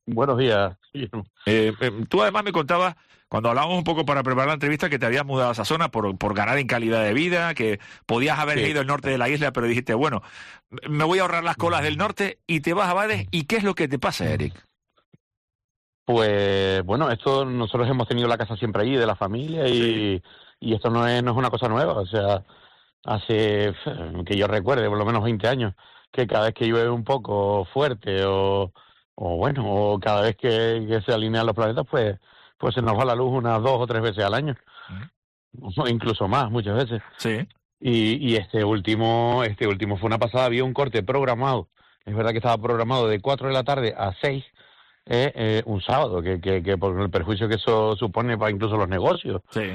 Buenos días. Tú además me contabas, cuando hablábamos un poco para preparar la entrevista, que te habías mudado a esa zona por ganar en calidad de vida, que podías haber Sí. ido al norte de la isla, pero dijiste, bueno, me voy a ahorrar las colas del norte y te vas a Bades. ¿Y qué es lo que te pasa, Eric? Pues bueno, esto nosotros hemos tenido la casa siempre allí de la familia y esto no es una cosa nueva. O sea, hace que yo recuerde por lo menos 20 años que cada vez que llueve un poco fuerte o cada vez que se alinean los planetas, pues se nos va la luz unas 2 o 3 veces al año, o incluso más muchas veces. Sí. Y este último fue una pasada. Había un corte programado. Es verdad que estaba programado de 4 de la tarde a 6, un sábado, que por el perjuicio que eso supone para incluso los negocios Sí.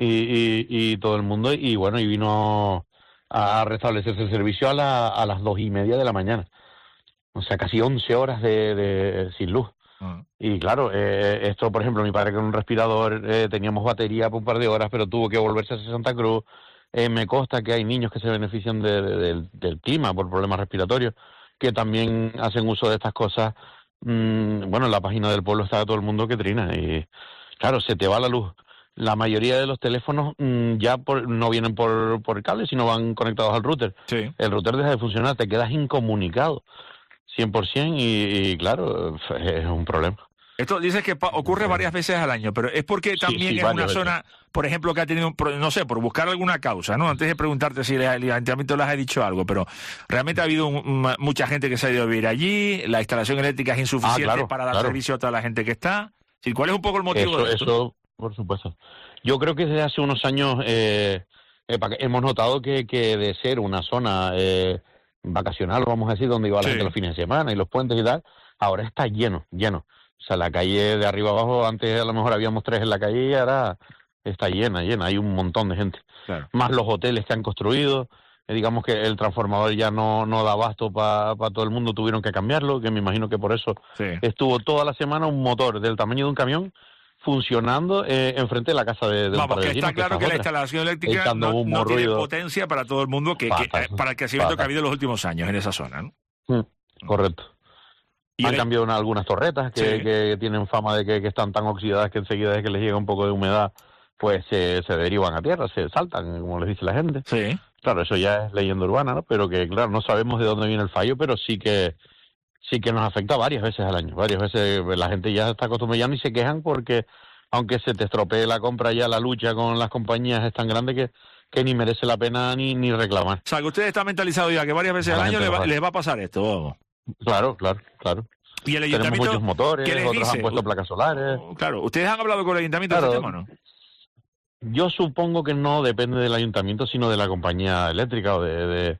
y todo el mundo. Y bueno, y vino a restablecerse el servicio a las 2:30 de la mañana. O sea, casi 11 horas sin luz. Y claro, esto, por ejemplo, mi padre con un respirador, teníamos batería por un par de horas, pero tuvo que volverse a Santa Cruz. Me consta que hay niños que se benefician del clima por problemas respiratorios, que también hacen uso de estas cosas. Bueno, en la página del pueblo está todo el mundo que trina. Y claro, se te va la luz. La mayoría de los teléfonos ya no vienen por cable, sino van conectados al router. Sí. El router deja de funcionar, te quedas incomunicado 100% y claro, es un problema. Esto dices que ocurre varias veces al año, pero es porque también Sí, es una varias veces. zona, por ejemplo, que ha tenido, no sé, por buscar alguna causa, ¿no? Antes de preguntarte si el ayuntamiento les ha dicho algo, pero realmente ha habido mucha gente que se ha ido a vivir allí, la instalación eléctrica es insuficiente Claro, para dar claro. servicio a toda la gente que está. Sí, ¿cuál es un poco el motivo de esto? Eso, por supuesto. Yo creo que desde hace unos años hemos notado que de ser una zona vacacional, vamos a decir, donde iba la gente los fines de semana y los puentes y tal, ahora está lleno. O sea, la calle de arriba abajo, antes a lo mejor habíamos 3 en la calle y ahora está llena. Hay un montón de gente. Claro. Más los hoteles que han construido. Digamos que el transformador ya no da abasto para todo el mundo, tuvieron que cambiarlo, que me imagino que por eso estuvo toda la semana un motor del tamaño de un camión funcionando enfrente de la casa de un par de que vecinos, está claro que la instalación eléctrica no tiene potencia para todo el mundo, para el crecimiento que ha habido en los últimos años en esa zona, ¿no? Correcto. Han cambiado algunas torretas que tienen fama de que están tan oxidadas que enseguida desde que les llega un poco de humedad, pues se derivan a tierra, se saltan, como les dice la gente. Sí. Claro, eso ya es leyenda urbana, ¿no? Pero que, claro, no sabemos de dónde viene el fallo, pero sí que nos afecta varias veces al año. Varias veces la gente ya está acostumbrada, ya ni se quejan porque, aunque se te estropee la compra, ya la lucha con las compañías es tan grande que ni merece la pena ni reclamar. O sea, que usted está mentalizado ya que varias veces al año les va a pasar esto. Claro. ¿Y el ayuntamiento? Tenemos muchos motores, otros han puesto placas solares. Claro, ¿ustedes han hablado con el ayuntamiento de este tema o no? Yo supongo que no depende del ayuntamiento, sino de la compañía eléctrica o de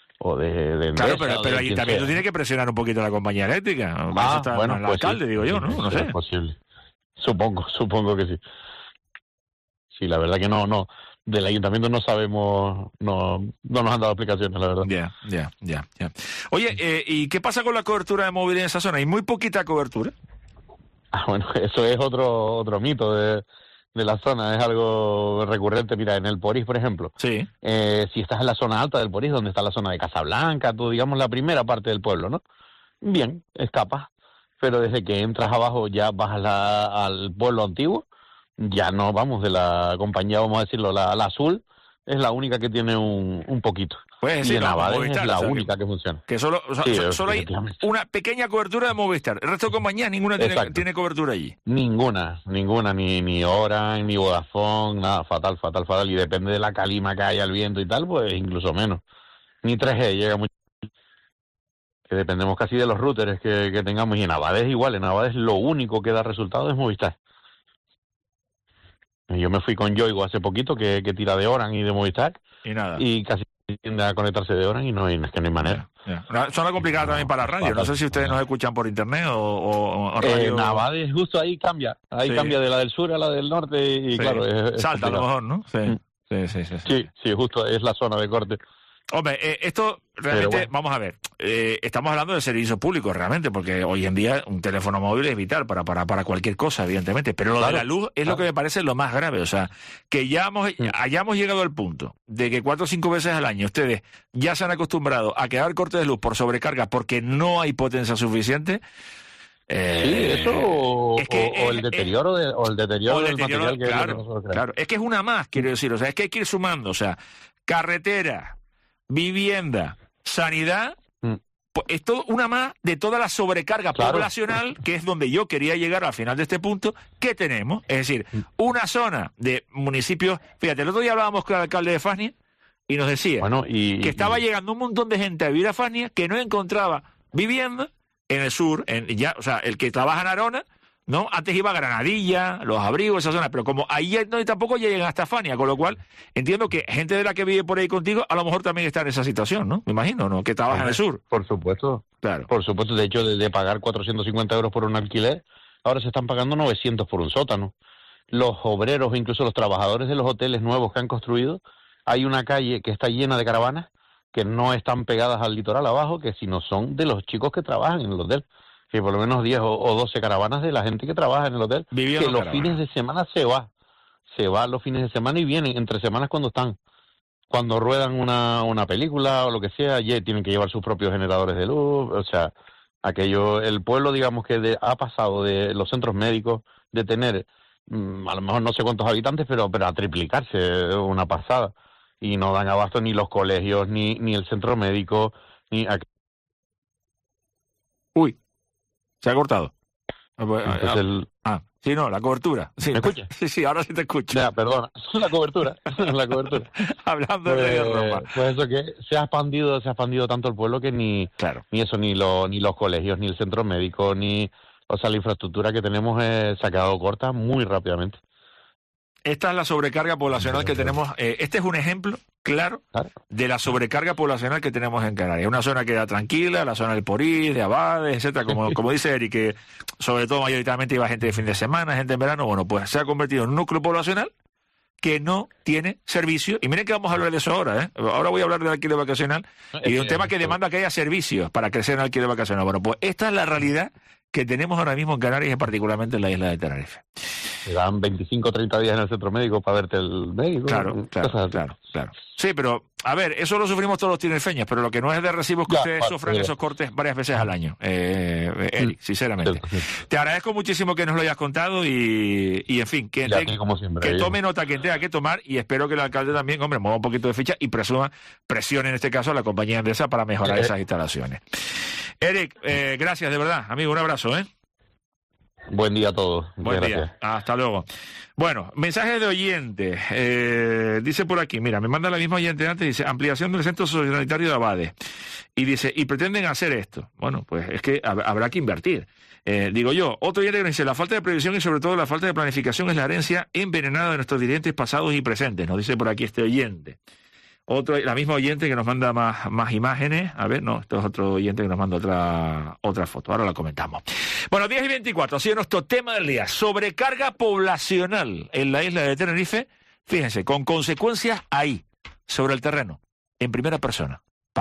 Claro, pero el ayuntamiento tiene que presionar un poquito a la compañía eléctrica. Bueno, el alcalde, digo yo, ¿no? No sé. Es posible. Supongo que sí. Sí, la verdad que no. Del ayuntamiento no sabemos, no nos han dado explicaciones, la verdad. Ya. Oye, ¿y qué pasa con la cobertura de móvil en esa zona? ¿Hay muy poquita cobertura? Bueno, eso es otro mito de la zona, es algo recurrente. Mira, en el Porís, por ejemplo, si estás en la zona alta del Porís, donde está la zona de Casablanca, tú, digamos, la primera parte del pueblo, ¿no? Bien, escapas, pero desde que entras abajo ya vas al pueblo antiguo, ya no vamos de la compañía, vamos a decirlo, la azul, es la única que tiene un poquito. Pues y en Abades es la única que funciona. Que solo hay una pequeña cobertura de Movistar. El resto de compañías, ninguna tiene cobertura allí. Ninguna, ni Orange, ni Vodafone, nada, fatal. Y depende de la calima que haya, el viento y tal, pues incluso menos. Ni 3G llega mucho. Que dependemos casi de los routers que tengamos. Y en Abades igual, en Abades lo único que da resultado es Movistar. Yo me fui con Yoigo hace poquito, que tira de Orange y de Movistar. Y nada. Y casi tiende a conectarse de Orange y es que no hay manera. Zona complicada también para la radio. No sé si ustedes nos escuchan por internet o radio. Abades justo ahí cambia. Cambia de la del sur a la del norte y claro. Salta a lo mejor, ¿no? Sí, justo es la zona de corte. Hombre, esto realmente, vamos a ver, estamos hablando de servicios públicos realmente, porque hoy en día un teléfono móvil es vital para cualquier cosa, evidentemente, pero lo de la luz es lo que me parece lo más grave, o sea, que ya hayamos llegado al punto de que 4 o 5 veces al año ustedes ya se han acostumbrado a quedar cortes de luz por sobrecarga porque no hay potencia suficiente. eso o el deterioro del material que claro, claro. Es que es una más, quiero decir, o sea, es que hay que ir sumando, o sea, carretera, vivienda, sanidad, es todo una más de toda la sobrecarga poblacional, que es donde yo quería llegar al final de este punto, que tenemos. Es decir, una zona de municipios, fíjate, el otro día hablábamos con el alcalde de Fania y nos decía que estaba llegando un montón de gente a vivir a Fania que no encontraba vivienda en el sur, o sea, el que trabaja en Arona, ¿no? Antes iba a Granadilla, Los Abrigos, esa zona, pero como ahí no, tampoco llegan hasta Fania, con lo cual entiendo que gente de la que vive por ahí contigo a lo mejor también está en esa situación, ¿no? Me imagino, ¿no? Que trabaja en el sur. Por supuesto. Claro. Por supuesto, de hecho, de pagar 450 euros por un alquiler, ahora se están pagando 900 por un sótano. Los obreros, incluso los trabajadores de los hoteles nuevos que han construido, hay una calle que está llena de caravanas que no están pegadas al litoral abajo, que sino son de los chicos que trabajan en el hotel. Que por lo menos 10 o 12 caravanas de la gente que trabaja en el hotel, que los fines de semana se va los fines de semana y vienen entre semanas cuando ruedan una película o lo que sea, tienen que llevar sus propios generadores de luz, o sea, el pueblo, digamos que ha pasado de los centros médicos de tener a lo mejor no sé cuántos habitantes, pero a triplicarse, una pasada, y no dan abasto ni los colegios, ni el centro médico, ni... Uy. Se ha cortado. Sí, la cobertura. Sí. ¿Me escuchas? Sí, ahora sí te escucho. Ya, perdona, la cobertura. Hablando de Roma. Pues eso, que se ha expandido tanto el pueblo que ni los colegios, ni el centro médico, o sea, la infraestructura que tenemos se ha quedado corta muy rápidamente. Esta es la sobrecarga poblacional que tenemos. Este es un ejemplo claro de la sobrecarga poblacional que tenemos en Canarias. Una zona que era tranquila, la zona del Porís, de Abades, etcétera, como dice Eric, que sobre todo mayoritariamente iba gente de fin de semana, gente en verano. Bueno, pues se ha convertido en un núcleo poblacional que no tiene servicio. Y miren que vamos a hablar de eso ahora, ¿eh? Ahora voy a hablar del alquiler vacacional y de un tema que demanda que haya servicios para crecer en el alquiler vacacional. Bueno, pues esta es la realidad que tenemos ahora mismo en Canarias y particularmente en la isla de Tenerife. Te dan 25 o 30 días en el centro médico para verte el médico. Claro. Sí, pero, a ver, eso lo sufrimos todos los tinerfeños, pero lo que no es de recibo es que ustedes sufran esos cortes varias veces al año, Eric, sinceramente. Te agradezco muchísimo que nos lo hayas contado y en fin, que tome nota que tenga que tomar y espero que el alcalde también, mueva un poquito de ficha y presione en este caso a la compañía Endesa para mejorar esas instalaciones. Eric, gracias, de verdad, amigo, un abrazo, ¿eh? Buen día a todos. Buen día. Hasta luego. Bueno, mensajes de oyentes. Dice por aquí, mira, me manda la misma oyente antes, dice, ampliación del centro sociosanitario de Abades. Y dice, y pretenden hacer esto. Bueno, pues es que habrá que invertir. Digo yo, otro oyente que nos dice, la falta de previsión y sobre todo la falta de planificación es la herencia envenenada de nuestros dirigentes pasados y presentes. Nos dice por aquí este oyente. La misma oyente que nos manda más imágenes. A ver, no, esto es otro oyente que nos manda otra foto. Ahora la comentamos. Bueno, 10:24, ha sido nuestro tema del día. Sobrecarga poblacional en la isla de Tenerife. Fíjense, con consecuencias ahí, sobre el terreno, en primera persona.